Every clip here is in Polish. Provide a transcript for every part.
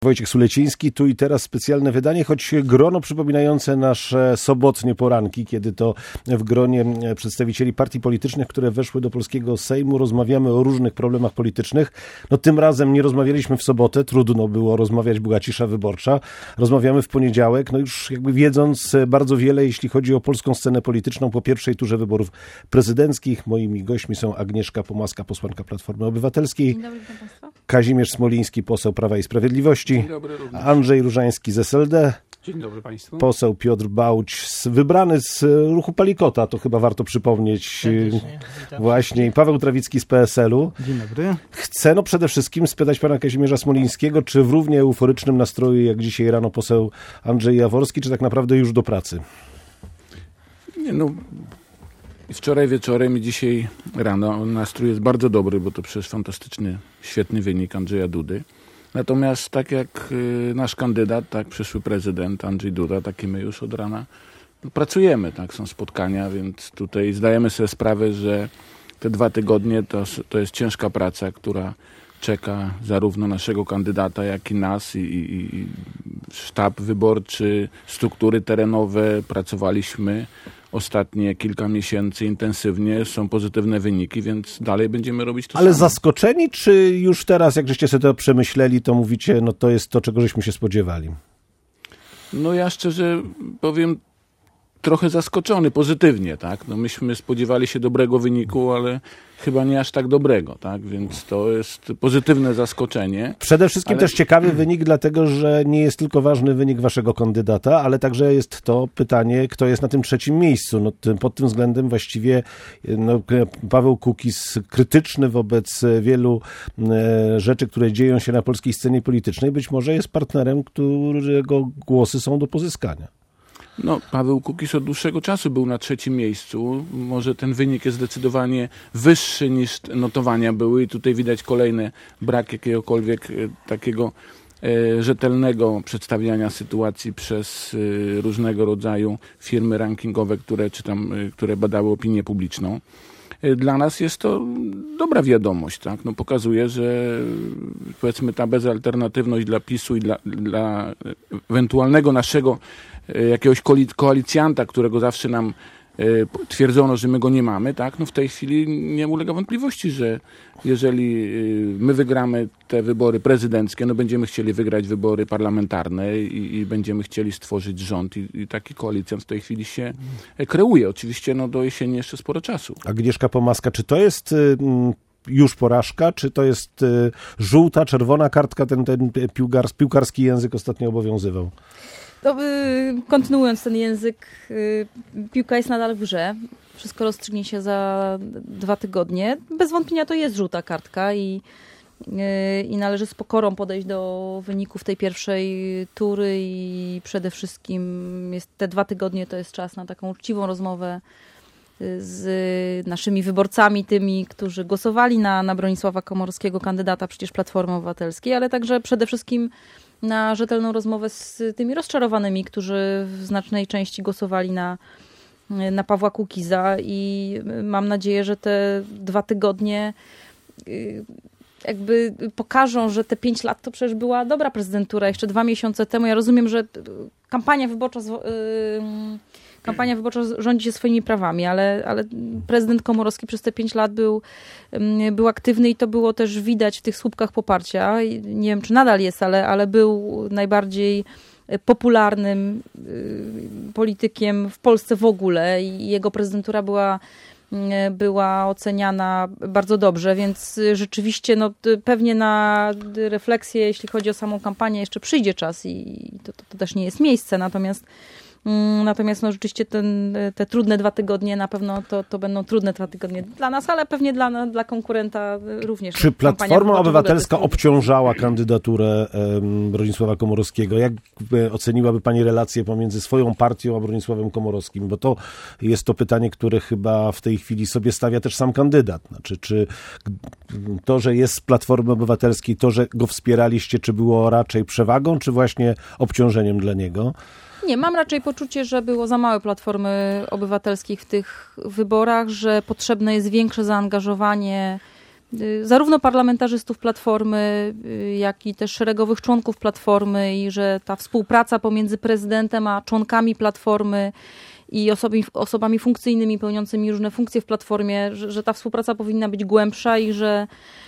Wojciech Suleciński, tu i teraz specjalne wydanie, choć grono przypominające nasze sobotnie poranki, kiedy to w gronie przedstawicieli partii politycznych, które weszły do polskiego Sejmu, rozmawiamy o różnych problemach politycznych. No tym razem nie rozmawialiśmy w sobotę, trudno było rozmawiać, była cisza wyborcza. Rozmawiamy w poniedziałek, no już jakby wiedząc bardzo wiele, jeśli chodzi o polską scenę polityczną po pierwszej turze wyborów prezydenckich. Moimi gośćmi są Agnieszka Pomaska, posłanka Platformy Obywatelskiej, Dzień dobry, państwa. Kazimierz Smoliński, poseł Prawa i Sprawiedliwości, Dzień dobry również. Andrzej Różański z SLD, Dzień dobry państwu. poseł Piotr Bauć, wybrany z ruchu Palikota, to chyba warto przypomnieć właśnie, i Paweł Trawicki z PSL-u. Dzień dobry. Chcę przede wszystkim spytać pana Kazimierza Smolińskiego, czy w równie euforycznym nastroju jak dzisiaj rano poseł Andrzej Jaworski, czy tak naprawdę już do pracy? Nie, wczoraj wieczorem i dzisiaj rano nastrój jest bardzo dobry, bo to przecież fantastyczny, świetny wynik Andrzeja Dudy. Natomiast tak jak nasz kandydat, tak przyszły prezydent Andrzej Duda, tak i my już od rana pracujemy, tak, są spotkania, więc tutaj zdajemy sobie sprawę, że te 2 tygodnie to jest ciężka praca, która czeka zarówno naszego kandydata, jak i nas i sztab wyborczy, struktury terenowe. Pracowaliśmy ostatnie kilka miesięcy intensywnie, są pozytywne wyniki, więc dalej będziemy robić to samo. Ale zaskoczeni, czy już teraz, jak żeście sobie to przemyśleli, to mówicie, no to jest to, czego żeśmy się spodziewali? No ja szczerze powiem, trochę zaskoczony, pozytywnie, tak? No myśmy spodziewali się dobrego wyniku, ale chyba nie aż tak dobrego, tak? Więc to jest pozytywne zaskoczenie. Przede wszystkim też ciekawy wynik, dlatego że nie jest tylko ważny wynik waszego kandydata, ale także jest to pytanie, kto jest na tym 3. miejscu. No, pod tym względem właściwie Paweł Kukiz, krytyczny wobec wielu rzeczy, które dzieją się na polskiej scenie politycznej, być może jest partnerem, którego głosy są do pozyskania. Paweł Kukiz od dłuższego czasu był na 3. miejscu. Może ten wynik jest zdecydowanie wyższy niż notowania były i tutaj widać kolejny brak jakiegokolwiek takiego rzetelnego przedstawiania sytuacji przez różnego rodzaju firmy rankingowe, które badały opinię publiczną. Dla nas jest to dobra wiadomość, tak? Pokazuje, że powiedzmy ta bezalternatywność dla PiS-u i dla ewentualnego naszego jakiegoś koalicjanta, którego zawsze nam twierdzono, że my go nie mamy, tak? W tej chwili nie ulega wątpliwości, że jeżeli my wygramy te wybory prezydenckie, będziemy chcieli wygrać wybory parlamentarne i będziemy chcieli stworzyć rząd i taki koalicjant w tej chwili się kreuje. Oczywiście do jesieni jeszcze sporo czasu. Agnieszka Pomaska, czy to jest już porażka, czy to jest żółta, czerwona kartka, ten piłkarski język ostatnio obowiązywał? Kontynuując ten język, piłka jest nadal w grze. Wszystko rozstrzygnie się za 2 tygodnie. Bez wątpienia to jest żółta kartka i należy z pokorą podejść do wyników tej pierwszej tury i przede wszystkim te 2 tygodnie to jest czas na taką uczciwą rozmowę z naszymi wyborcami, tymi, którzy głosowali na Bronisława Komorowskiego, kandydata przecież Platformy Obywatelskiej, ale także przede wszystkim na rzetelną rozmowę z tymi rozczarowanymi, którzy w znacznej części głosowali na Pawła Kukiza i mam nadzieję, że te 2 tygodnie jakby pokażą, że te 5 lat to przecież była dobra prezydentura. Jeszcze 2 miesiące temu, ja rozumiem, że kampania wyborcza rządzi się swoimi prawami, ale prezydent Komorowski przez te 5 lat był aktywny i to było też widać w tych słupkach poparcia. Nie wiem, czy nadal jest, ale był najbardziej popularnym politykiem w Polsce w ogóle i jego prezydentura była oceniana bardzo dobrze, więc rzeczywiście pewnie na refleksję, jeśli chodzi o samą kampanię, jeszcze przyjdzie czas i to też nie jest miejsce, natomiast rzeczywiście te trudne 2 tygodnie na pewno to będą trudne 2 tygodnie dla nas, ale pewnie dla konkurenta również. Czy Platforma Obywatelska obciążała kandydaturę Bronisława Komorowskiego? Jak oceniłaby pani relację pomiędzy swoją partią a Bronisławem Komorowskim? Bo to jest to pytanie, które chyba w tej chwili sobie stawia też sam kandydat. Znaczy, czy to, że jest z Platformy Obywatelskiej, to, że go wspieraliście, czy było raczej przewagą, czy właśnie obciążeniem dla niego? Nie, mam raczej poczucie, że było za małe Platformy Obywatelskiej w tych wyborach, że potrzebne jest większe zaangażowanie zarówno parlamentarzystów Platformy, jak i też szeregowych członków Platformy i że ta współpraca pomiędzy prezydentem a członkami Platformy i osobami funkcyjnymi pełniącymi różne funkcje w Platformie, że ta współpraca powinna być głębsza i że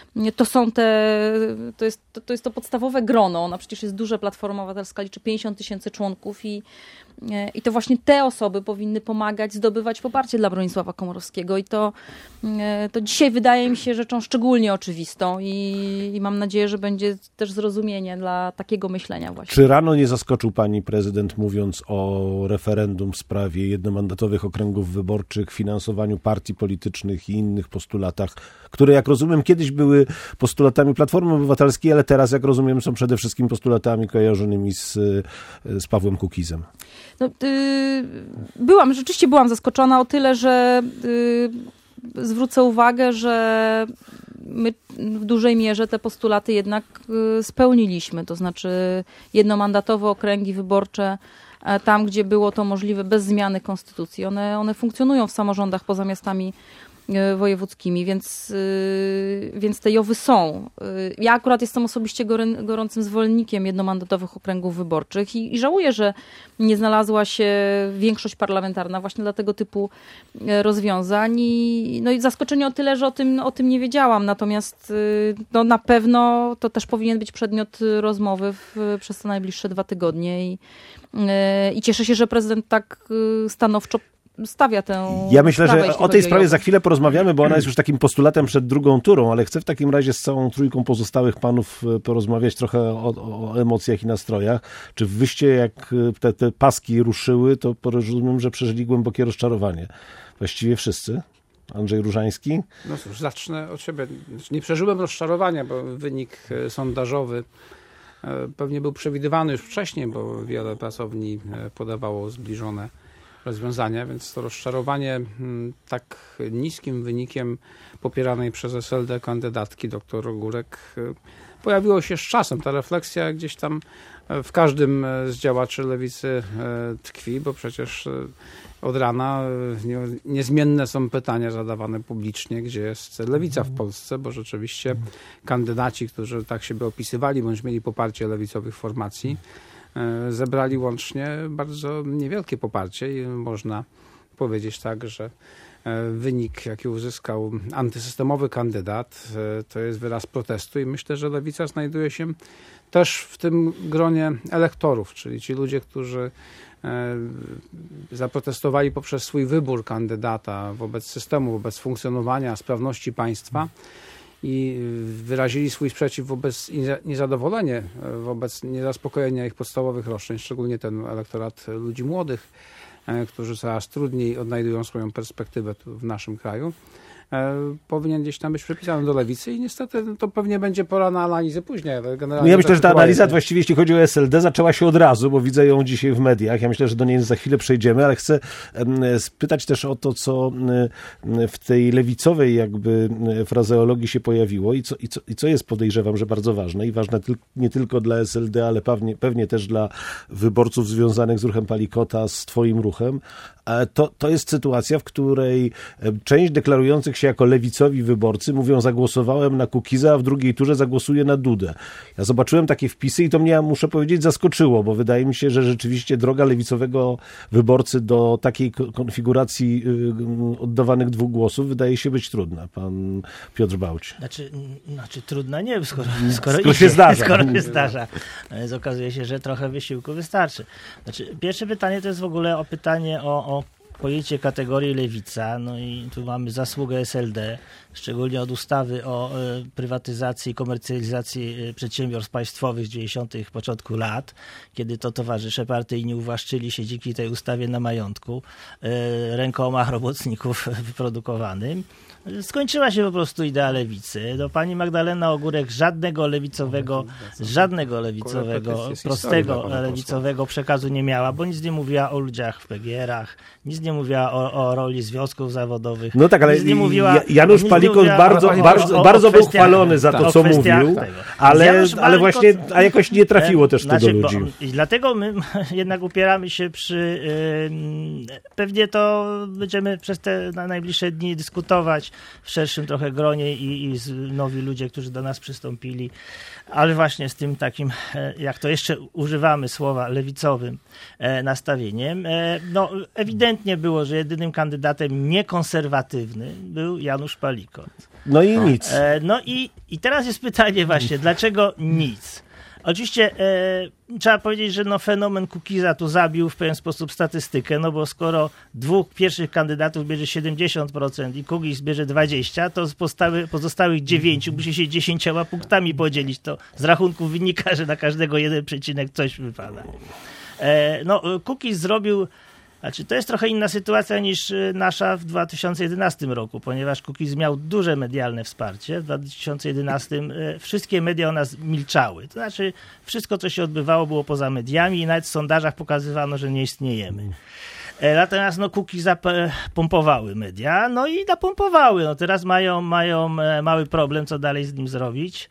to jest to podstawowe grono. Ona przecież jest duże, Platforma Obywatelska liczy 50 000 członków i to właśnie te osoby powinny pomagać zdobywać poparcie dla Bronisława Komorowskiego i to dzisiaj wydaje mi się rzeczą szczególnie oczywistą i mam nadzieję, że będzie też zrozumienie dla takiego myślenia właśnie. Czy rano nie zaskoczył pani prezydent, mówiąc o referendum w sprawie jednomandatowych okręgów wyborczych, finansowaniu partii politycznych i innych postulatach, które jak rozumiem kiedyś były postulatami Platformy Obywatelskiej, ale teraz jak rozumiem są przede wszystkim postulatami kojarzonymi z Pawłem Kukizem? No, rzeczywiście byłam zaskoczona o tyle, że zwrócę uwagę, że my w dużej mierze te postulaty jednak spełniliśmy. To znaczy jednomandatowe okręgi wyborcze tam, gdzie było to możliwe bez zmiany konstytucji. One funkcjonują w samorządach poza miastami wojewódzkimi, więc te JOW-y są. Ja akurat jestem osobiście gorącym zwolennikiem jednomandatowych okręgów wyborczych i żałuję, że nie znalazła się większość parlamentarna właśnie dla tego typu rozwiązań. I zaskoczenie o tyle, że o tym nie wiedziałam. Natomiast na pewno to też powinien być przedmiot rozmowy przez te najbliższe 2 tygodnie. I cieszę się, że prezydent tak stanowczo stawia tę Ja myślę, sprawę, że o tej sprawie za chwilę porozmawiamy, bo ona jest już takim postulatem przed drugą turą, ale chcę w takim razie z całą trójką pozostałych panów porozmawiać trochę o emocjach i nastrojach. Czy wyście, jak te paski ruszyły, to rozumiem, że przeżyli głębokie rozczarowanie? Właściwie wszyscy? Andrzej Różański? No cóż, zacznę od siebie. Nie przeżyłem rozczarowania, bo wynik sondażowy pewnie był przewidywany już wcześniej, bo wiele pracowni podawało zbliżone rozwiązania, więc to rozczarowanie tak niskim wynikiem popieranej przez SLD kandydatki dr Ogórek pojawiło się z czasem. Ta refleksja gdzieś tam w każdym z działaczy lewicy tkwi, bo przecież od rana niezmienne są pytania zadawane publicznie, gdzie jest lewica w Polsce, bo rzeczywiście kandydaci, którzy tak siebie opisywali, bądź mieli poparcie lewicowych formacji, zebrali łącznie bardzo niewielkie poparcie i można powiedzieć tak, że wynik, jaki uzyskał antysystemowy kandydat, to jest wyraz protestu i myślę, że lewica znajduje się też w tym gronie elektorów, czyli ci ludzie, którzy zaprotestowali poprzez swój wybór kandydata wobec systemu, wobec funkcjonowania, sprawności państwa i wyrazili swój sprzeciw wobec niezadowolenie, wobec niezaspokojenia ich podstawowych roszczeń, szczególnie ten elektorat ludzi młodych, którzy coraz trudniej odnajdują swoją perspektywę tu w naszym kraju, powinien gdzieś tam być przypisany do lewicy i niestety to pewnie będzie pora na analizę później. No ja myślę, że ta analiza właściwie, jeśli chodzi o SLD, zaczęła się od razu, bo widzę ją dzisiaj w mediach. Ja myślę, że do niej za chwilę przejdziemy, ale chcę spytać też o to, co w tej lewicowej jakby frazeologii się pojawiło i co jest, podejrzewam, że bardzo ważne i ważne nie tylko dla SLD, ale pewnie też dla wyborców związanych z ruchem Palikota, z twoim ruchem. To jest sytuacja, w której część deklarujących się jako lewicowi wyborcy mówią: zagłosowałem na Kukiza, a w drugiej turze zagłosuję na Dudę. Ja zobaczyłem takie wpisy i to mnie, muszę powiedzieć, zaskoczyło, bo wydaje mi się, że rzeczywiście droga lewicowego wyborcy do takiej konfiguracji oddawanych 2 głosów wydaje się być trudna. Pan Piotr Bałć. Znaczy trudna nie, skoro się zdarza. Skoro się zdarza. Więc okazuje się, że trochę wysiłku wystarczy. Pierwsze pytanie to jest w ogóle pytanie o pojęcie kategorii lewica, no i tu mamy zasługę SLD, szczególnie od ustawy o prywatyzacji i komercjalizacji przedsiębiorstw państwowych z 90. początku lat, kiedy to towarzysze partyjni uwłaszczyli się dzięki tej ustawie na majątku rękoma robotników wyprodukowanym. Skończyła się po prostu idea lewicy. Do pani Magdalena Ogórek żadnego lewicowego, prostego lewicowego przekazu nie miała, bo nic nie mówiła o ludziach w PGR-ach, nic nie mówiła o roli związków zawodowych. No tak, ale nic nie mówiła, Janusz Palikot bardzo był chwalony za to, co mówił, ale właśnie jakoś nie trafiło też to do ludzi. I dlatego my jednak upieramy się przy... pewnie to będziemy przez te najbliższe dni dyskutować w szerszym trochę gronie i nowi ludzie, którzy do nas przystąpili, ale właśnie z tym takim, jak to jeszcze używamy słowa, lewicowym nastawieniem. No, ewidentnie było, że jedynym kandydatem niekonserwatywnym był Janusz Palikot. No i nic. No i teraz jest pytanie właśnie, dlaczego nic? Oczywiście trzeba powiedzieć, że fenomen Kukiza tu zabił w pewien sposób statystykę, no bo skoro dwóch pierwszych kandydatów bierze 70% i Kukiz bierze 20%, to pozostałych 9 musi się 10 punktami podzielić. To z rachunków wynika, że na każdego 1 przecinek coś wypada. Kukiz zrobił... Znaczy, to jest trochę inna sytuacja niż nasza w 2011 roku, ponieważ Kukiz miał duże medialne wsparcie. W 2011 wszystkie media o nas milczały. To znaczy, wszystko, co się odbywało, było poza mediami i nawet w sondażach pokazywano, że nie istniejemy. Natomiast Kukiza pompowały media, i napompowały. Teraz mają mały problem, co dalej z nim zrobić.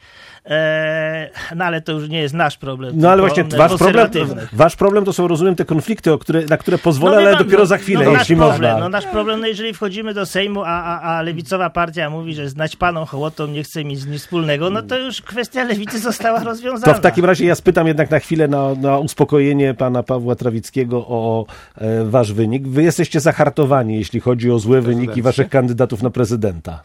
Ale to już nie jest nasz problem. No ale właśnie wasz problem to są, rozumiem, te konflikty, na które pozwolę, ale dopiero za chwilę, jeśli można. Nasz problem, jeżeli wchodzimy do Sejmu, a lewicowa partia mówi, że z naćpaną hołotą nie chce mieć nic wspólnego, to już kwestia lewicy została rozwiązana. To w takim razie ja spytam jednak na chwilę na uspokojenie pana Pawła Trawickiego o wasz wynik. Wy jesteście zahartowani, jeśli chodzi o złe wyniki waszych kandydatów na prezydenta.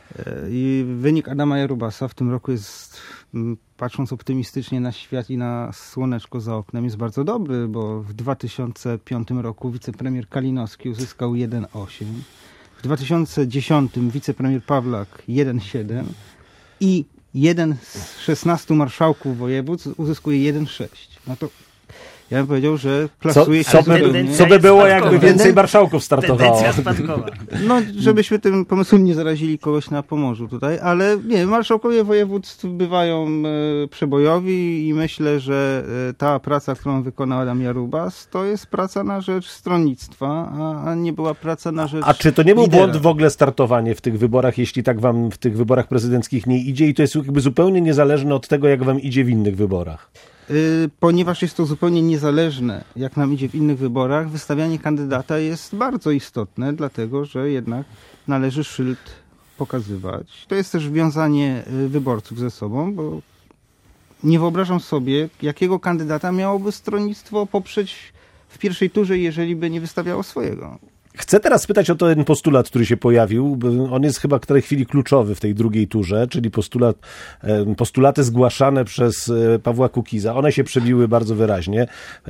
I wynik Adama Jarubasa w tym roku jest, patrząc optymistycznie na świat i na słoneczko za oknem, jest bardzo dobry, bo w 2005 roku wicepremier Kalinowski uzyskał 1,8, w 2010 wicepremier Pawlak 1,7 i jeden z 16 marszałków województw uzyskuje 1,6. No to ja bym powiedział, że plasuje się... Co by było, jakby więcej marszałków startowało? No, żebyśmy tym pomysłem nie zarazili kogoś na Pomorzu tutaj, ale nie, marszałkowie województw bywają przebojowi i myślę, że ta praca, którą wykonał Adam Jarubas, to jest praca na rzecz stronnictwa, a nie była praca na rzecz A czy to nie był lidera. błąd w ogóle startowanie w tych wyborach, jeśli tak wam w tych wyborach prezydenckich nie idzie i to jest jakby zupełnie niezależne od tego, jak wam idzie w innych wyborach? Ponieważ jest to zupełnie niezależne, jak nam idzie w innych wyborach, wystawianie kandydata jest bardzo istotne, dlatego że jednak należy szyld pokazywać. To jest też wiązanie wyborców ze sobą, bo nie wyobrażam sobie, jakiego kandydata miałoby stronnictwo poprzeć w pierwszej turze, jeżeli by nie wystawiało swojego. Chcę teraz spytać o ten postulat, który się pojawił. On jest chyba w tej chwili kluczowy w tej drugiej turze, czyli postulaty zgłaszane przez Pawła Kukiza. One się przebiły bardzo wyraźnie.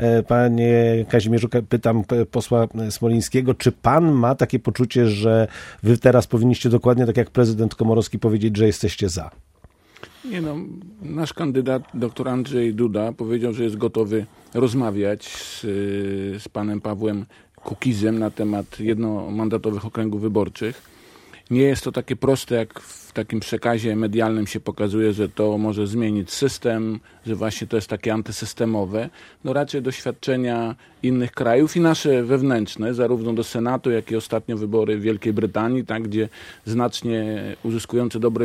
Panie Kazimierzu, pytam posła Smolińskiego, czy pan ma takie poczucie, że wy teraz powinniście dokładnie tak jak prezydent Komorowski powiedzieć, że jesteście za? Nie nasz kandydat, dr Andrzej Duda, powiedział, że jest gotowy rozmawiać z panem Pawłem Kukizem na temat jednomandatowych okręgów wyborczych. Nie jest to takie proste, jak w takim przekazie medialnym się pokazuje, że to może zmienić system, że właśnie to jest takie antysystemowe. Raczej doświadczenia innych krajów i nasze wewnętrzne, zarówno do Senatu, jak i ostatnio wybory w Wielkiej Brytanii, gdzie znacznie uzyskujące dobre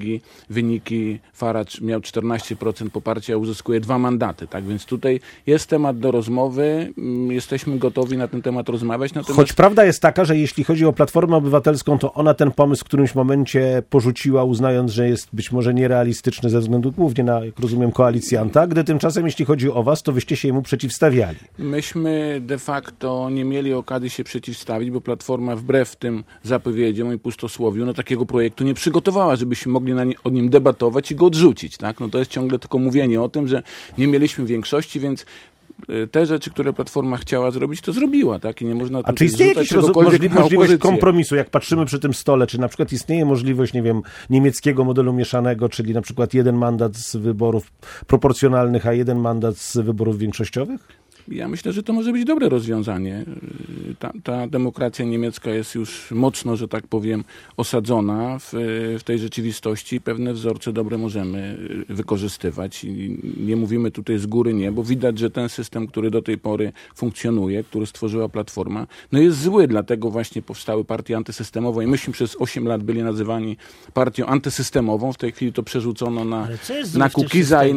wyniki Farage miał 14% poparcia, a uzyskuje 2 mandaty. Więc tutaj jest temat do rozmowy, jesteśmy gotowi na ten temat rozmawiać. Natomiast... Choć prawda jest taka, że jeśli chodzi o Platformę Obywatelską, to ona ten pomysł w którymś momencie porzuciła, uznając, że jest być może nierealistyczny ze względu głównie na, jak rozumiem, koalicjanta, gdy tymczasem, jeśli chodzi o was, to wyście się jemu przeciwstawiali. Myśmy de facto nie mieli okazji się przeciwstawić, bo Platforma wbrew tym zapowiedziom i pustosłowiu takiego projektu nie przygotowała, żebyśmy mogli o nim debatować i go odrzucić. To jest ciągle tylko mówienie o tym, że nie mieliśmy większości, więc te rzeczy, które Platforma chciała zrobić, to zrobiła, I nie można. A czy istnieje jakaś możliwość kompromisu, jak patrzymy przy tym stole, czy na przykład istnieje możliwość, niemieckiego modelu mieszanego, czyli na przykład 1 mandat z wyborów proporcjonalnych, a 1 mandat z wyborów większościowych? Ja myślę, że to może być dobre rozwiązanie. Ta demokracja niemiecka jest już mocno, że tak powiem, osadzona w tej rzeczywistości. Pewne wzorce dobre możemy wykorzystywać. I nie mówimy tutaj z góry nie, bo widać, że ten system, który do tej pory funkcjonuje, który stworzyła Platforma, no jest zły, dlatego właśnie powstały partie antysystemowe i myśmy przez 8 lat byli nazywani partią antysystemową. W tej chwili to przerzucono na Kukiza i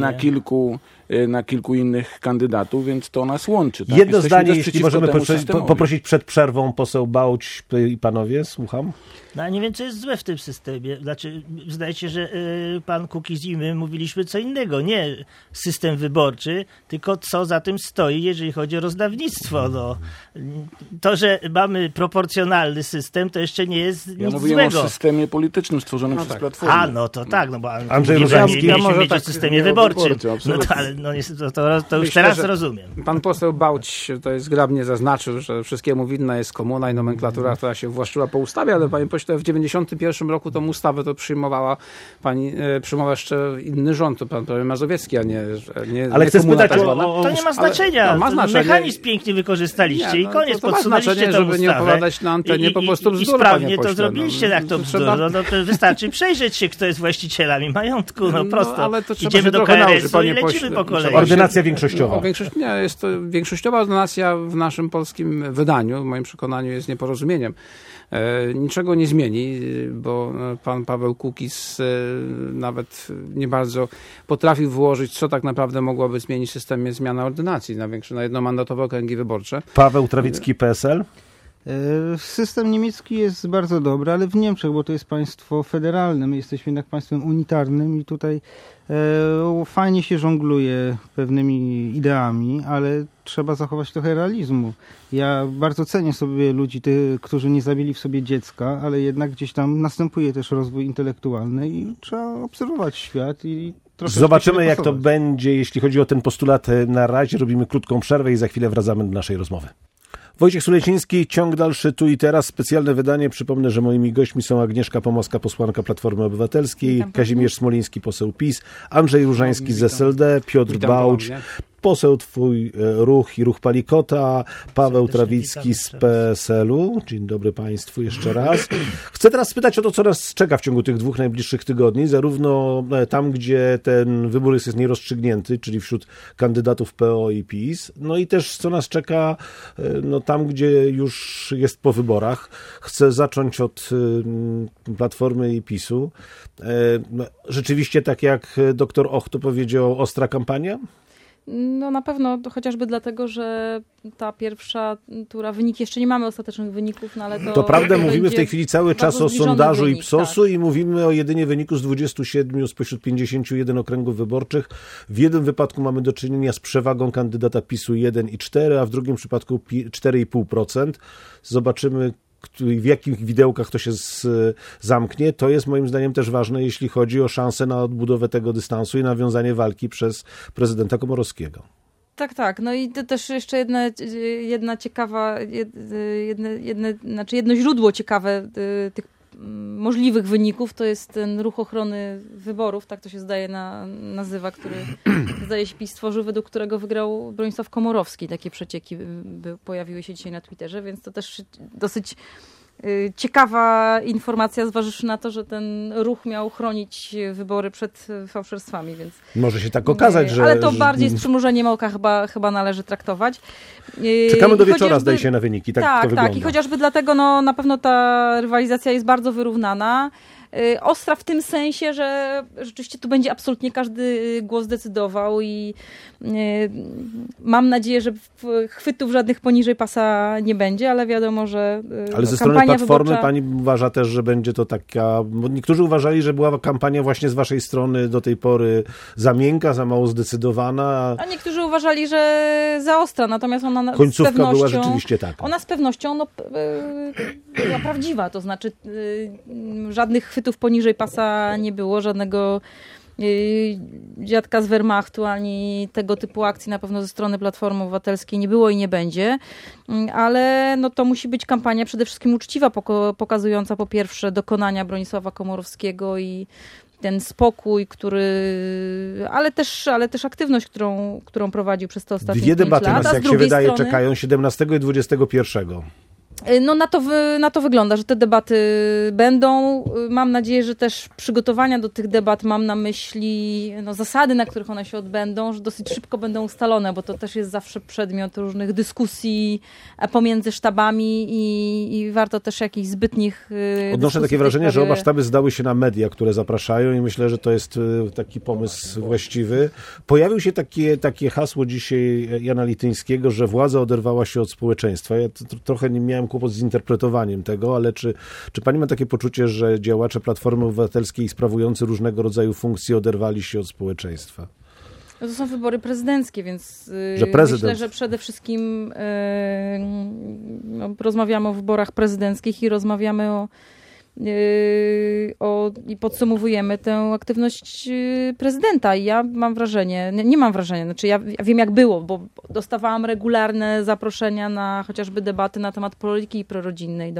na kilku innych kandydatów, więc to nas łączy. Tak? Jedno zdanie, jeśli możemy poprosić przed przerwą, poseł Bałć i panowie, słucham. No nie wiem, co jest złe w tym systemie. Znaczy, zdaje się, że pan Kukiz i my mówiliśmy co innego. Nie system wyborczy, tylko co za tym stoi, jeżeli chodzi o rozdawnictwo. No. To, że mamy proporcjonalny system, to jeszcze nie jest nic złego. Ja mówiłem o systemie politycznym stworzonym przez Platformę. No to tak, no bo Andrzej Różański mieliśmy mieć o systemie wyborczym. No to, ale to już Myślę, teraz rozumiem. Pan poseł Bałć to jest zgrabnie zaznaczył, że wszystkiemu winna jest komuna i nomenklatura, która się właszczyła po ustawie, ale panie pośle, w 1991 roku tą ustawę to przyjmował jeszcze inny rząd, to pan premier Mazowiecki, a nie ale chcę spytać to nie ma znaczenia. Ma znaczenie. Mechanizm pięknie wykorzystaliście i koniec, podsunęliście tę ustawę. Nie opowiadać na antenie po prostu bzdur, i sprawnie to zrobiliście, jak to bzdur. No to wystarczy przejrzeć się, kto jest właścicielami majątku, prosto. Ale to idziemy do KRS-u i lecimy po kolei. Ordynacja większościowa. Jest to większościowa ordynacja w naszym polskim wydaniu, w moim przekonaniu jest nieporozumieniem. Niczego nie zmieni, bo pan Paweł Kukiz nawet nie bardzo potrafił wyłożyć, co tak naprawdę mogłaby zmienić w systemie zmiana ordynacji na jednomandatowe okręgi wyborcze. Paweł Trawicki, PSL. System niemiecki jest bardzo dobry, ale w Niemczech, bo to jest państwo federalne, my jesteśmy jednak państwem unitarnym i tutaj fajnie się żongluje pewnymi ideami, ale trzeba zachować trochę realizmu. Ja bardzo cenię sobie ludzi, którzy nie zabili w sobie dziecka, ale jednak gdzieś tam następuje też rozwój intelektualny i trzeba obserwować świat i zobaczymy, jak to będzie, jeśli chodzi o ten postulat. Na razie robimy krótką przerwę i za chwilę wracamy do naszej rozmowy. Wojciech Suleciński, ciąg dalszy tu i teraz, specjalne wydanie. Przypomnę, że moimi gośćmi są Agnieszka Pomorska, posłanka Platformy Obywatelskiej, Kazimierz Smoliński, poseł PiS, Andrzej Różański z SLD, Piotr Bałć, poseł twój Ruch i Ruch Palikota, Paweł Trawicki z PSL-u. Dzień dobry Państwu jeszcze raz. Chcę teraz spytać o to, co nas czeka w ciągu tych 2 najbliższych tygodni, zarówno tam, gdzie ten wybór jest nierozstrzygnięty, czyli wśród kandydatów PO i PiS, no i też co nas czeka tam, gdzie już jest po wyborach. Chcę zacząć od Platformy i PiS-u. Rzeczywiście, tak jak doktor Och to powiedział, ostra kampania? No na pewno, to chociażby dlatego, że ta pierwsza tura, jeszcze nie mamy ostatecznych wyników, no ale to prawda, mówimy w tej chwili cały czas o sondażu wynik, Ipsosu i mówimy o jedynie wyniku z 27 spośród 51 okręgów wyborczych. W jednym wypadku mamy do czynienia z przewagą kandydata PiS-u 1,4, a w drugim przypadku 4,5%. Zobaczymy, w jakich widełkach to się zamknie. To jest moim zdaniem też ważne, jeśli chodzi o szansę na odbudowę tego dystansu i nawiązanie walki przez prezydenta Komorowskiego. Tak. No i to też jeszcze jedna ciekawa, jedno źródło ciekawe tych możliwych wyników to jest ten Ruch Ochrony Wyborów, tak to się nazywa, który zdaje się PiS stworzył, według którego wygrał Bronisław Komorowski. Takie przecieki pojawiły się dzisiaj na Twitterze, więc to też dosyć ciekawa informacja, zważywszy na to, że ten ruch miał chronić wybory przed fałszerstwami, więc... Może się tak okazać, że... Ale to bardziej z przymrużeniem oka chyba należy traktować. Czekamy do wieczora, zdaje się, na wyniki. Tak to wygląda. I chociażby dlatego na pewno ta rywalizacja jest bardzo wyrównana. Ostra w tym sensie, że rzeczywiście tu będzie absolutnie każdy głos decydował i mam nadzieję, że chwytów żadnych poniżej pasa nie będzie, ale wiadomo, że ale ze strony Platformy pani uważa też, że będzie to taka... Bo niektórzy uważali, że była kampania właśnie z waszej strony do tej pory za miękka, za mało zdecydowana. A niektórzy uważali, że za ostra, natomiast ona końcówka z pewnością była rzeczywiście taka. Ona z pewnością była prawdziwa, to znaczy żadnych chwytów poniżej pasa nie było, żadnego dziadka z Wehrmachtu, ani tego typu akcji na pewno ze strony Platformy Obywatelskiej nie było i nie będzie, ale to musi być kampania przede wszystkim uczciwa, pokazująca po pierwsze dokonania Bronisława Komorowskiego i ten spokój, ale też aktywność, którą prowadził przez te ostatnie 5 lat. Dwie debaty nas, jak się wydaje, strony, czekają 17 i 21. No na to wygląda, że te debaty będą. Mam nadzieję, że też przygotowania do tych debat, mam na myśli zasady, na których one się odbędą, że dosyć szybko będą ustalone, bo to też jest zawsze przedmiot różnych dyskusji pomiędzy sztabami i warto też jakichś zbytnich Odnoszę takie wrażenie, że oba sztaby zdały się na media, które zapraszają i myślę, że to jest taki pomysł właściwy. Pojawił się takie hasło dzisiaj Jana Lityńskiego, że władza oderwała się od społeczeństwa. Ja trochę nie miałem kłopot z interpretowaniem tego, ale czy pani ma takie poczucie, że działacze Platformy Obywatelskiej sprawujący różnego rodzaju funkcje oderwali się od społeczeństwa? No to są wybory prezydenckie, więc myślę, że przede wszystkim rozmawiamy o wyborach prezydenckich i rozmawiamy i podsumowujemy tę aktywność prezydenta. I ja mam wrażenie, nie mam wrażenia, znaczy ja wiem jak było, bo dostawałam regularne zaproszenia na chociażby debaty na temat polityki prorodzinnej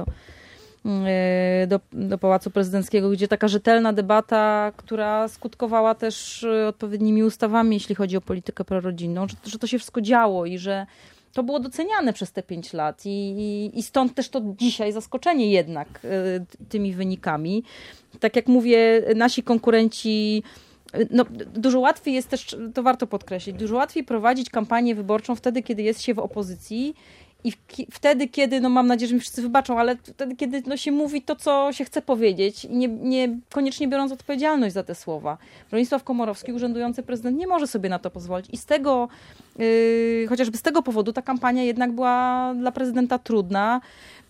do Pałacu Prezydenckiego, gdzie taka rzetelna debata, która skutkowała też odpowiednimi ustawami, jeśli chodzi o politykę prorodzinną, że to się wszystko działo i że to było doceniane przez te 5 lat i stąd też to dzisiaj zaskoczenie jednak tymi wynikami. Tak jak mówię, nasi konkurenci, dużo łatwiej jest też, to warto podkreślić, dużo łatwiej prowadzić kampanię wyborczą wtedy, kiedy jest się w opozycji i wtedy, kiedy, mam nadzieję, że mi wszyscy wybaczą, ale wtedy, kiedy się mówi to, co się chce powiedzieć i nie koniecznie biorąc odpowiedzialność za te słowa. Bronisław Komorowski, urzędujący prezydent, nie może sobie na to pozwolić i chociażby z tego powodu ta kampania jednak była dla prezydenta trudna.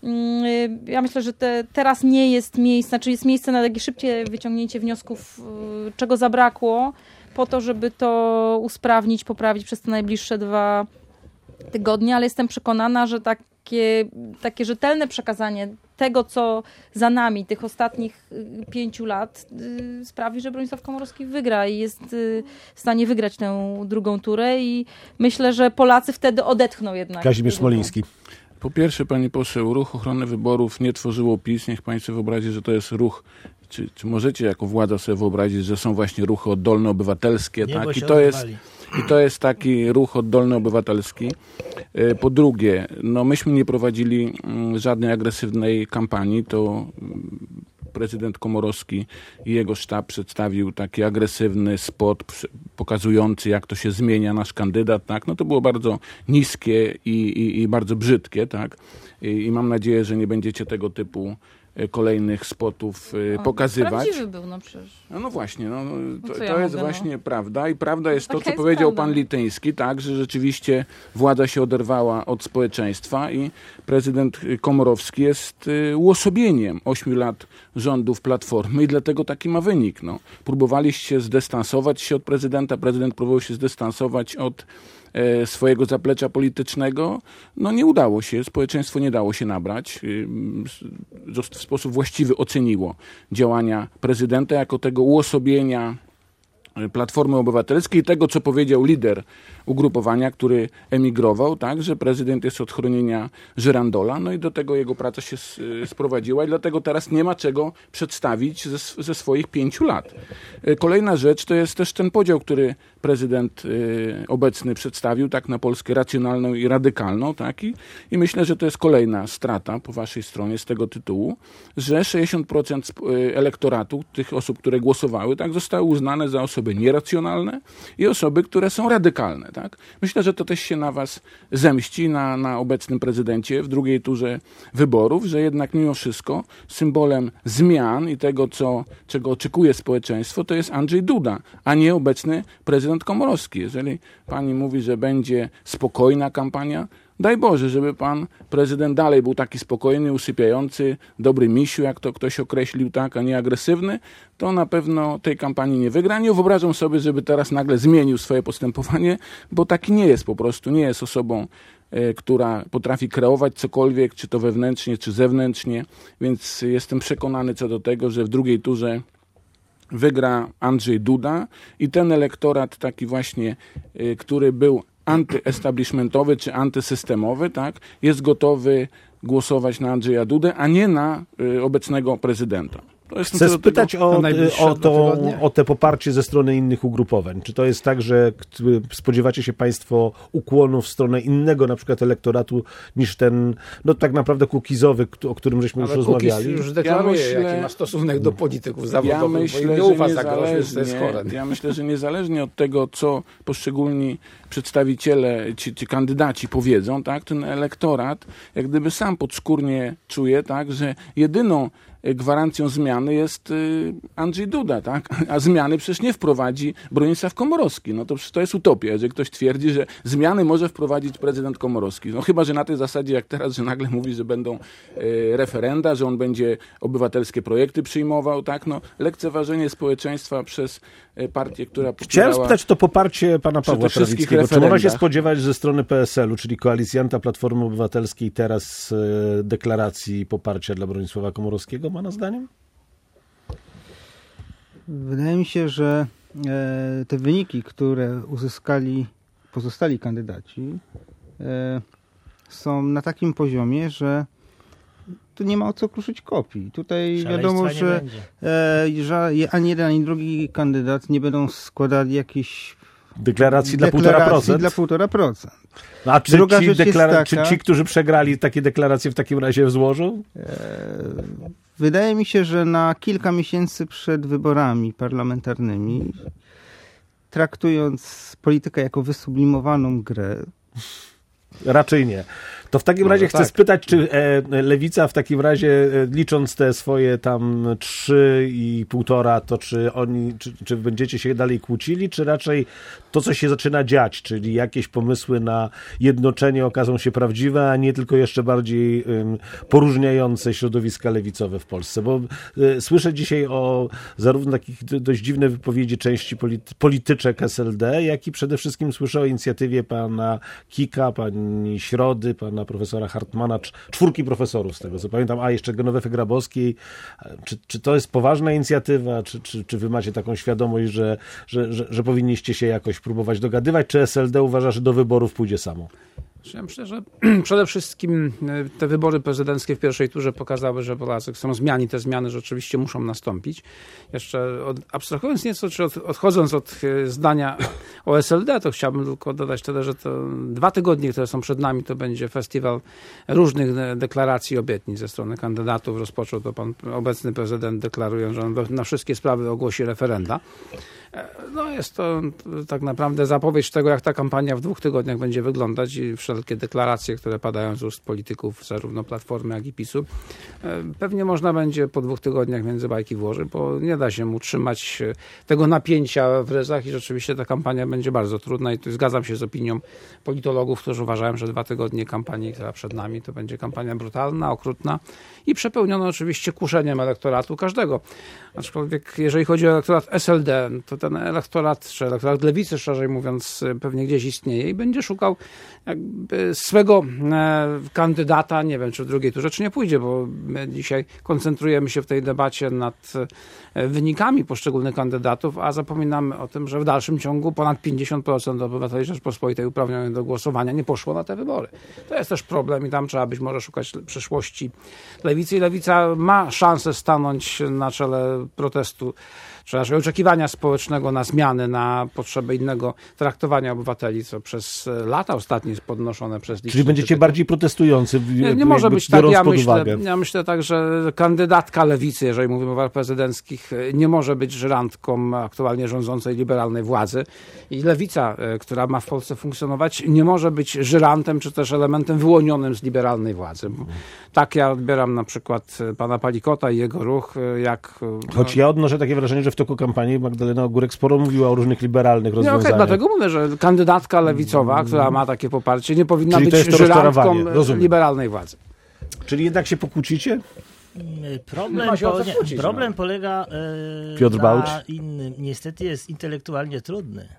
Ja myślę, że teraz nie jest miejsce, znaczy jest miejsce na takie szybkie wyciągnięcie wniosków, czego zabrakło, po to, żeby to usprawnić, poprawić przez te najbliższe 2 tygodnie, ale jestem przekonana, że takie rzetelne przekazanie tego, co za nami, tych ostatnich 5 lat sprawi, że Bronisław Komorowski wygra i jest w stanie wygrać tę drugą turę i myślę, że Polacy wtedy odetchną jednak. Kazimierz Smoliński. Po pierwsze, pani poseł, ruch ochrony wyborów nie tworzyło PiS. Niech pani sobie wyobrazi, że to jest ruch. Czy możecie jako władza sobie wyobrazić, że są właśnie ruchy oddolne obywatelskie? Nie, tak? I to jest taki ruch oddolny obywatelski. Po drugie, myśmy nie prowadzili żadnej agresywnej kampanii. To prezydent Komorowski i jego sztab przedstawił taki agresywny spot pokazujący, jak to się zmienia nasz kandydat. Tak? To było bardzo niskie i bardzo brzydkie. Tak? I mam nadzieję, że nie będziecie tego typu kolejnych spotów pokazywać. Prawdziwy był, przecież. No właśnie, to jest właśnie prawda i prawda jest to, co powiedział pan Lityński, tak, że rzeczywiście władza się oderwała od społeczeństwa i prezydent Komorowski jest uosobieniem 8 lat rządów Platformy i dlatego taki ma wynik. Próbowaliście zdystansować się od prezydenta, prezydent próbował się zdystansować od swojego zaplecza politycznego. Nie udało się, społeczeństwo nie dało się nabrać. W sposób właściwy oceniło działania prezydenta jako tego uosobienia Platformy Obywatelskiej, tego, co powiedział lider ugrupowania, który emigrował, tak, że prezydent jest od chronienia żyrandola, i do tego jego praca się sprowadziła i dlatego teraz nie ma czego przedstawić ze swoich 5 lat. Kolejna rzecz to jest też ten podział, który prezydent obecny przedstawił, tak, na Polskę racjonalną i radykalną, tak, i myślę, że to jest kolejna strata po waszej stronie z tego tytułu, że 60% elektoratu, tych osób, które głosowały, tak, zostały uznane za osoby nieracjonalne i osoby, które są radykalne. Tak? Myślę, że to też się na was zemści, na obecnym prezydencie w drugiej turze wyborów, że jednak mimo wszystko symbolem zmian i tego, czego oczekuje społeczeństwo, to jest Andrzej Duda, a nie obecny prezydent Komorowski. Jeżeli pani mówi, że będzie spokojna kampania, daj Boże, żeby pan prezydent dalej był taki spokojny, usypiający, dobry misiu, jak to ktoś określił, tak, a nie agresywny, to na pewno tej kampanii nie wygra. Nie wyobrażam sobie, żeby teraz nagle zmienił swoje postępowanie, bo taki nie jest po prostu, nie jest osobą, która potrafi kreować cokolwiek, czy to wewnętrznie, czy zewnętrznie, więc jestem przekonany co do tego, że w drugiej turze wygra Andrzej Duda i ten elektorat taki właśnie, który był antyestablishmentowy czy antysystemowy, tak, jest gotowy głosować na Andrzeja Dudę, a nie na obecnego prezydenta. Chcę spytać o te poparcie ze strony innych ugrupowań. Czy to jest tak, że spodziewacie się państwo ukłonu w stronę innego na przykład elektoratu niż ten, no tak naprawdę kukizowy, o którym żeśmy już rozmawiali? Kukiz już deklaruje, jaki ma stosunek do polityków zawodowych, bo nie ufa za grosz, więc to jest chore. Ja myślę, że niezależnie od tego, co poszczególni przedstawiciele, ci kandydaci powiedzą, tak, ten elektorat jak gdyby sam podskórnie czuje, tak, że jedyną gwarancją zmiany jest Andrzej Duda, tak? A zmiany przecież nie wprowadzi Bronisław Komorowski. No to przecież to jest utopia, że ktoś twierdzi, że zmiany może wprowadzić prezydent Komorowski. No chyba, że na tej zasadzie jak teraz, że nagle mówi, że będą referenda, że on będzie obywatelskie projekty przyjmował, tak? No lekceważenie społeczeństwa przez partię, która Chciałem spytać to poparcie pana Pawła Prawickiego. Czy można się spodziewać ze strony PSL-u, czyli koalicjanta Platformy Obywatelskiej, teraz deklaracji poparcia dla Bronisława Komorowskiego, pana zdaniem? Wydaje mi się, że te wyniki, które uzyskali pozostali kandydaci, są na takim poziomie, że tu nie ma o co kruszyć kopii. Tutaj wiadomo, że ani jeden, ani drugi kandydat nie będą składali jakichś deklaracji dla 1,5%. A czy ci, którzy przegrali, takie deklaracje w takim razie złożą? Wydaje mi się, że na kilka miesięcy przed wyborami parlamentarnymi, traktując politykę jako wysublimowaną grę, raczej nie. To w takim razie chcę spytać, czy Lewica w takim razie, licząc te swoje tam 3,5, to czy będziecie się dalej kłócili, czy raczej to, co się zaczyna dziać, czyli jakieś pomysły na jednoczenie okażą się prawdziwe, a nie tylko jeszcze bardziej poróżniające środowiska lewicowe w Polsce? Bo słyszę dzisiaj o zarówno takich dość dziwne wypowiedzi części polityczek SLD, jak i przede wszystkim słyszę o inicjatywie pana Kika, pani Środy, pana profesora Hartmana, 4 profesorów z tego co pamiętam, a jeszcze Genowefy Grabowskiej. Czy to jest poważna inicjatywa? Czy wy macie taką świadomość, że powinniście się jakoś próbować dogadywać? Czy SLD uważa, że do wyborów pójdzie samo? Ja myślę, że przede wszystkim te wybory prezydenckie w pierwszej turze pokazały, że Polacy chcą zmian i te zmiany rzeczywiście muszą nastąpić. Jeszcze abstrahując nieco, czy odchodząc od zdania o SLD, to chciałbym tylko dodać tyle, że to 2 tygodnie, które są przed nami, to będzie festiwal różnych deklaracji i obietnic ze strony kandydatów. Rozpoczął to pan obecny prezydent, deklarując, że on na wszystkie sprawy ogłosi referenda. No jest to tak naprawdę zapowiedź tego, jak ta kampania w 2 tygodniach będzie wyglądać i wszelkie deklaracje, które padają z ust polityków zarówno Platformy, jak i PiS-u. Pewnie można będzie po 2 tygodniach między bajki włożyć, bo nie da się utrzymać tego napięcia w ryzach i rzeczywiście ta kampania będzie bardzo trudna i tu zgadzam się z opinią politologów, którzy uważają, że 2 tygodnie kampanii, która przed nami, to będzie kampania brutalna, okrutna i przepełniona oczywiście kuszeniem elektoratu każdego. Aczkolwiek jeżeli chodzi o elektorat SLD, to ten elektorat, czy elektorat lewicy, szerzej mówiąc, pewnie gdzieś istnieje i będzie szukał jakby swego kandydata, nie wiem, czy w drugiej turze, czy nie pójdzie, bo my dzisiaj koncentrujemy się w tej debacie nad wynikami poszczególnych kandydatów, a zapominamy o tym, że w dalszym ciągu ponad 50% obywateli Rzeczpospolitej uprawnionych do głosowania nie poszło na te wybory. To jest też problem i tam trzeba być może szukać przyszłości lewicy i lewica ma szansę stanąć na czele protestu, czy raczej oczekiwania społecznego na zmiany, na potrzebę innego traktowania obywateli, co przez lata ostatnie jest podnoszone przez liczne. Czyli będziecie bardziej protestujący, nie może być tak. Ja myślę tak, że kandydatka lewicy, jeżeli mówimy o wyborach prezydenckich, nie może być żyrantką aktualnie rządzącej liberalnej władzy i lewica, która ma w Polsce funkcjonować, nie może być żyrantem, czy też elementem wyłonionym z liberalnej władzy. Tak ja odbieram na przykład pana Palikota i jego ruch, jak... Choć ja odnoszę takie wrażenie, że w toku kampanii Magdalena Ogórek sporo mówiła o różnych liberalnych rozwiązaniach. Dlatego mówię, że kandydatka lewicowa, która ma takie poparcie, nie powinna być żyrantką liberalnej władzy. Czyli jednak się pokłócicie? Problem polega na innym. Niestety jest intelektualnie trudny.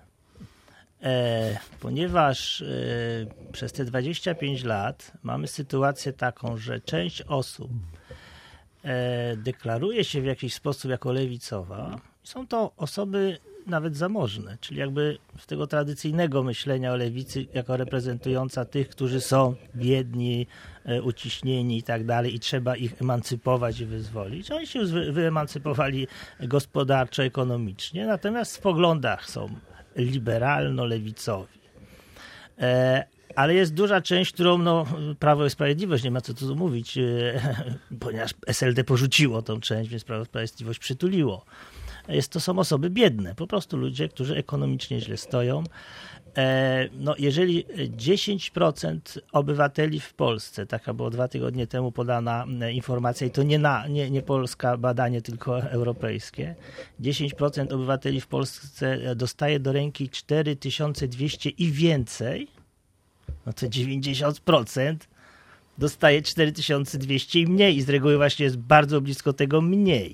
Ponieważ przez te 25 lat mamy sytuację taką, że część osób deklaruje się w jakiś sposób jako lewicowa. Są to osoby nawet zamożne, czyli jakby z tego tradycyjnego myślenia o lewicy jako reprezentująca tych, którzy są biedni, uciśnieni i tak dalej i trzeba ich emancypować i wyzwolić. Oni się już wyemancypowali gospodarczo, ekonomicznie, natomiast w poglądach są liberalno-lewicowi. Ale jest duża część, którą Prawo i Sprawiedliwość, nie ma co tu mówić, ponieważ SLD porzuciło tą część, więc Prawo i Sprawiedliwość przytuliło. To są osoby biedne, po prostu ludzie, którzy ekonomicznie źle stoją. Jeżeli 10% obywateli w Polsce, taka była 2 tygodnie temu podana informacja, i to nie polskie badanie, tylko europejskie, 10% obywateli w Polsce dostaje do ręki 4200 i więcej, no to 90% dostaje 4200 i mniej i z reguły właśnie jest bardzo blisko tego mniej.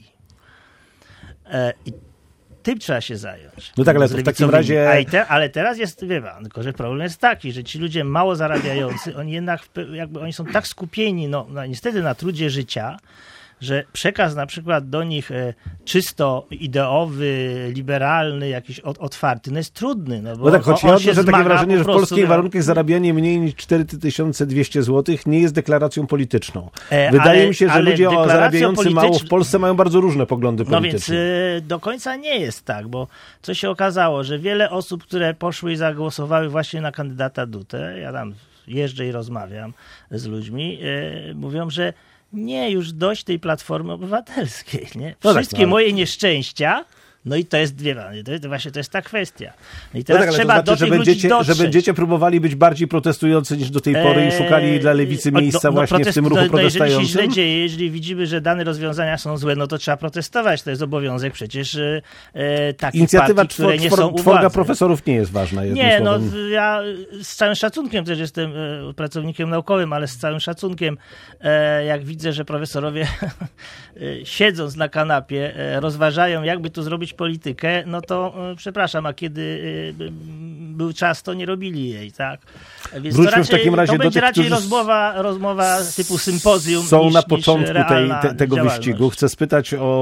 I tym trzeba się zająć. No tak, ale to w takim razie... Ale teraz jest, wie pan, tylko że problem jest taki, że ci ludzie mało zarabiający, oni jednak oni są tak skupieni, niestety na trudzie życia, że przekaz na przykład do nich czysto ideowy, liberalny, jakiś otwarty, jest trudny. Bo tak, choć ja odnoszę takie wrażenie, że w polskich warunkach no, zarabianie mniej niż 4200 zł nie jest deklaracją polityczną. Wydaje mi się, że ludzie zarabiający mało w Polsce mają bardzo różne poglądy polityczne. No więc do końca nie jest tak, bo co się okazało, że wiele osób, które poszły i zagłosowały właśnie na kandydata Dudę, ja tam jeżdżę i rozmawiam z ludźmi, mówią, że nie, już dość tej Platformy Obywatelskiej, nie? Wszystkie moje nieszczęścia, no i to jest to jest ta kwestia. I teraz trzeba do tych ludzi dotrzeć. Że będziecie próbowali być bardziej protestujący niż do tej pory i szukali dla lewicy miejsca właśnie w tym ruchu protestającym? Jeżeli się źle dzieje, jeżeli widzimy, że dane rozwiązania są złe, no to trzeba protestować. To jest obowiązek przecież takich Inicjatywa partii, które nie są u czworga władzy. profesorów nie jest ważna. Nie, ja z całym szacunkiem też jestem pracownikiem naukowym, ale z całym szacunkiem, jak widzę, że profesorowie siedząc na kanapie rozważają, jakby tu zrobić politykę, no to przepraszam, a kiedy był czas, to nie robili jej, tak? Więc wróćmy w takim razie to będzie do tych, raczej rozmowa typu sympozjum są na początku tego działalność. wyścigu. Chcę spytać o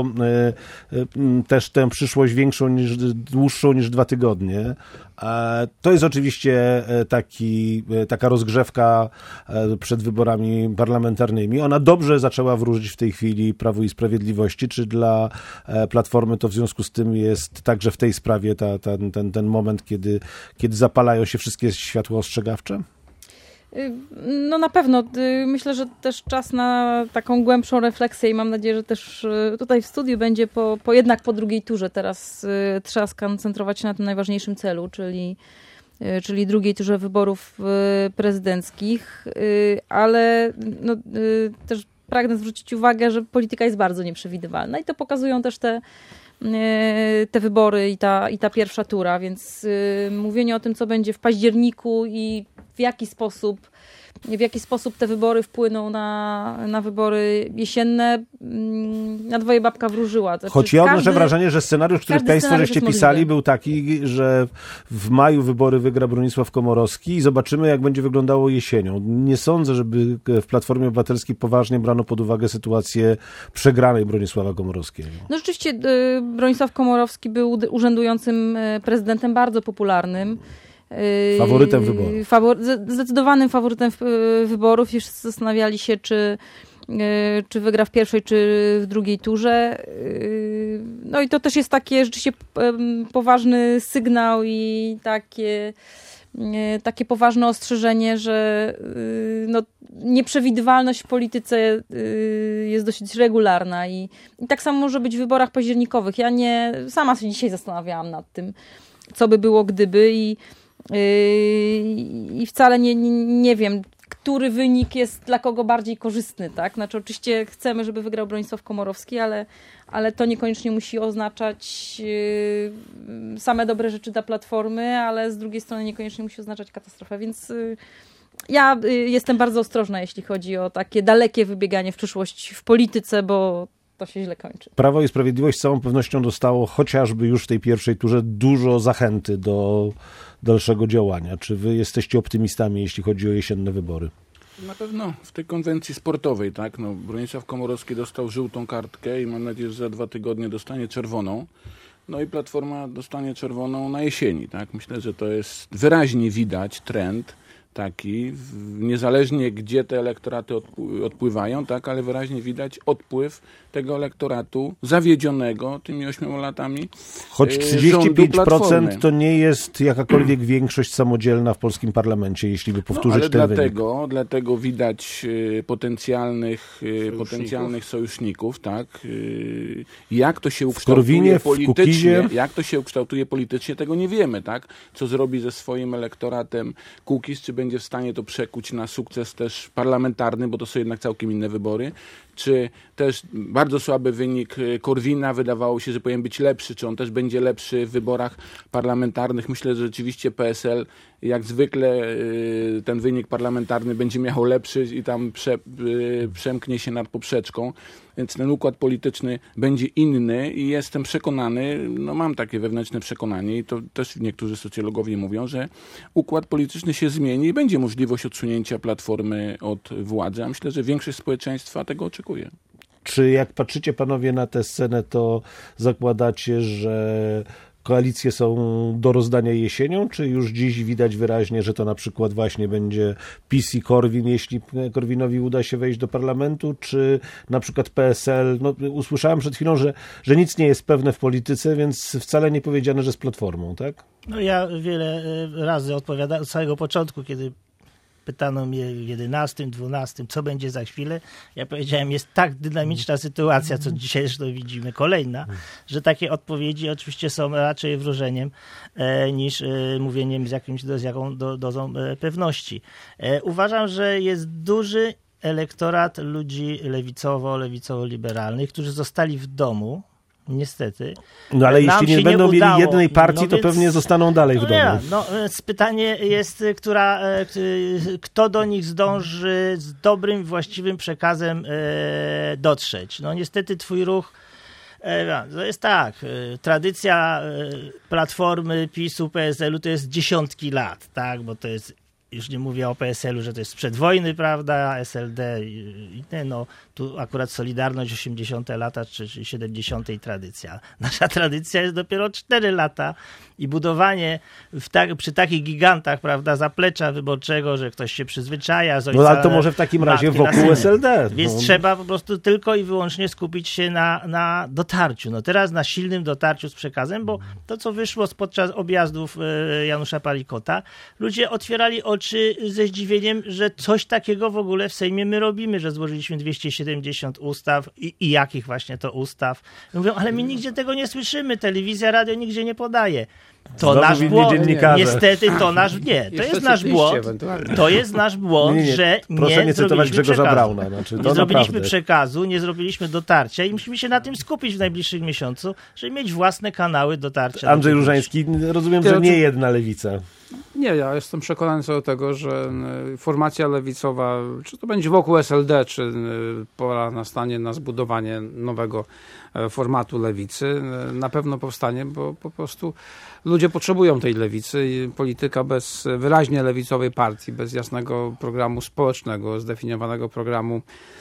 też tę przyszłość dłuższą niż 2 tygodnie. To jest oczywiście taka rozgrzewka przed wyborami parlamentarnymi. Ona dobrze zaczęła wróżyć w tej chwili Prawu i Sprawiedliwości. Czy dla Platformy to w związku z tym jest także w tej sprawie ten moment, kiedy zapalają się wszystkie światła ostrzegawcze? No na pewno. Myślę, że też czas na taką głębszą refleksję i mam nadzieję, że też tutaj w studiu będzie jednak po drugiej turze. Teraz trzeba skoncentrować się na tym najważniejszym celu, czyli drugiej turze wyborów prezydenckich, ale też pragnę zwrócić uwagę, że polityka jest bardzo nieprzewidywalna i to pokazują też te wybory i ta pierwsza tura, więc mówienie o tym, co będzie w październiku i w jaki sposób te wybory wpłyną na wybory jesienne, na dwoje babka wróżyła. Choć ja odnoszę wrażenie, że scenariusz, który Państwo żeście pisali, był taki, że w maju wybory wygra Bronisław Komorowski i zobaczymy, jak będzie wyglądało jesienią. Nie sądzę, żeby w Platformie Obywatelskiej poważnie brano pod uwagę sytuację przegranej Bronisława Komorowskiego. No rzeczywiście Bronisław Komorowski był urzędującym prezydentem bardzo popularnym. Faworytem wyborów. Zdecydowanym faworytem wyborów. Już zastanawiali się, czy wygra w pierwszej, czy w drugiej turze. No i to też jest takie rzeczywiście poważny sygnał i takie poważne ostrzeżenie, że nieprzewidywalność w polityce jest dosyć regularna i tak samo może być w wyborach październikowych. Ja sama się dzisiaj zastanawiałam nad tym, co by było gdyby i wcale nie wiem, który wynik jest dla kogo bardziej korzystny, tak? Znaczy oczywiście chcemy, żeby wygrał Bronisław Komorowski, ale to niekoniecznie musi oznaczać same dobre rzeczy dla Platformy, ale z drugiej strony niekoniecznie musi oznaczać katastrofę, więc ja jestem bardzo ostrożna, jeśli chodzi o takie dalekie wybieganie w przyszłość w polityce, bo to się źle kończy. Prawo i Sprawiedliwość z całą pewnością dostało chociażby już w tej pierwszej turze dużo zachęty do dalszego działania. Czy wy jesteście optymistami, jeśli chodzi o jesienne wybory? Na pewno w tej konwencji sportowej, tak? Bronisław Komorowski dostał żółtą kartkę i mam nadzieję, że za 2 tygodnie dostanie czerwoną. no i Platforma dostanie czerwoną na jesieni. Tak? Myślę, że to jest wyraźnie widać trend taki, niezależnie gdzie te elektoraty odpływają, tak, ale wyraźnie widać odpływ tego elektoratu zawiedzionego tymi 8 latami. Choć 35% to nie jest jakakolwiek większość samodzielna w polskim parlamencie, jeśli by powtórzyć ten wynik. Dlatego widać potencjalnych sojuszników, tak. Jak to się ukształtuje politycznie, jak to się ukształtuje politycznie, tego nie wiemy, tak. Co zrobi ze swoim elektoratem Kukiz, czy będzie w stanie to przekuć na sukces też parlamentarny, bo to są jednak całkiem inne wybory, czy też bardzo słaby wynik Korwina, wydawało się, że powinien być lepszy, czy on też będzie lepszy w wyborach parlamentarnych. Myślę, że rzeczywiście PSL jak zwykle ten wynik parlamentarny będzie miał lepszy i tam przemknie się nad poprzeczką, więc ten układ polityczny będzie inny i jestem przekonany, no mam takie wewnętrzne przekonanie i to też niektórzy socjologowie mówią, że układ polityczny się zmieni i będzie możliwość odsunięcia Platformy od władzy, a myślę, że większość społeczeństwa tego oczekuje. Czy jak patrzycie panowie na tę scenę, to zakładacie, że koalicje są do rozdania jesienią, czy już dziś widać wyraźnie, że to na przykład właśnie będzie PiS i Korwin, jeśli Korwinowi uda się wejść do parlamentu, czy na przykład PSL? No, usłyszałem przed chwilą, że nic nie jest pewne w polityce, więc wcale nie powiedziane, że z Platformą, tak? No ja wiele razy odpowiadałem od samego początku, kiedy pytano mnie w 11, 12, co będzie za chwilę. Ja powiedziałem, jest tak dynamiczna sytuacja, co dzisiaj zresztą widzimy, kolejna, że takie odpowiedzi oczywiście są raczej wróżeniem niż mówieniem z jaką dozą pewności. Uważam, że jest duży elektorat ludzi lewicowo-liberalnych, którzy zostali w domu, niestety. No ale jeśli nie będą mieli jednej partii, to pewnie zostaną dalej w domu. Pytanie jest, kto do nich zdąży z dobrym, właściwym przekazem dotrzeć. No niestety twój ruch, to jest tak, tradycja Platformy, PiS-u, PSL-u to jest dziesiątki lat, tak, bo to jest, już nie mówię o PSL-u, że to jest sprzed wojny, prawda, SLD i no tu akurat Solidarność 80 lata czy 70 tradycja. Nasza tradycja jest dopiero 4 lata i budowanie przy takich gigantach, prawda, zaplecza wyborczego, że ktoś się przyzwyczaja. Z ojca, no ale to może w takim razie wokół SLD. Więc trzeba po prostu tylko i wyłącznie skupić się na dotarciu. No teraz na silnym dotarciu z przekazem, bo to, co wyszło podczas objazdów Janusza Palikota, ludzie otwierali oczy ze zdziwieniem, że coś takiego w ogóle w Sejmie my robimy, że złożyliśmy 270 ustaw i jakich właśnie to ustaw. Mówią, ale my nigdzie tego nie słyszymy, telewizja, radio nigdzie nie podaje. To znowu nasz błąd. Niestety to nasz to jest nasz błąd. To jest nasz błąd, że nie zrobiliśmy przekazu. Nie zrobiliśmy przekazu, nie zrobiliśmy dotarcia i musimy się na tym skupić w najbliższych miesiącu, żeby mieć własne kanały dotarcia. Andrzej Różański, rozumiem, że nie jedna lewica. Nie, ja jestem przekonany co do tego, że formacja lewicowa, czy to będzie wokół SLD, czy pora nastanie na zbudowanie nowego formatu lewicy, na pewno powstanie, bo po prostu ludzie potrzebują tej lewicy i polityka bez wyraźnie lewicowej partii, bez jasnego programu społecznego, zdefiniowanego programu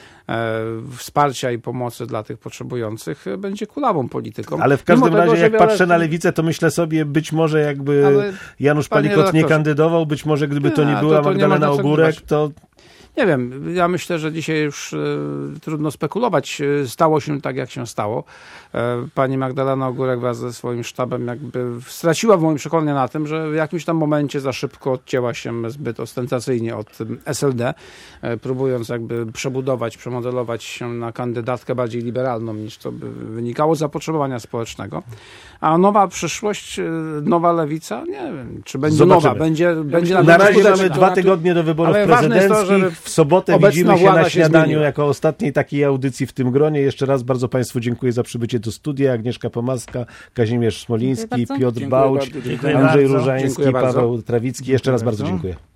wsparcia i pomocy dla tych potrzebujących będzie kulawą polityką. Ale w każdym razie, jak patrzę na lewicę, to myślę sobie, być może jakby Janusz Palikot nie kandydował, być może gdyby to nie była Magdalena Ogórek, to... Nie wiem, ja myślę, że dzisiaj już trudno spekulować. Stało się tak, jak się stało. Pani Magdalena Ogórek wraz ze swoim sztabem jakby straciła w moim przekonaniu na tym, że w jakimś tam momencie za szybko odcięła się zbyt ostentacyjnie od SLD, próbując jakby przebudować, przemodelować się na kandydatkę bardziej liberalną, niż to by wynikało z zapotrzebowania społecznego. A nowa przyszłość, nowa lewica, nie wiem, czy będzie zobaczymy. Będzie na razie mamy 2 tygodnie do wyborów prezydenckich. W sobotę widzimy się na śniadaniu jako ostatniej takiej audycji w tym gronie. Jeszcze raz bardzo Państwu dziękuję za przybycie do studia. Agnieszka Pomaska, Kazimierz Smoliński, Piotr Bałć, Andrzej Różański, Paweł Trawicki. Jeszcze raz bardzo dziękuję.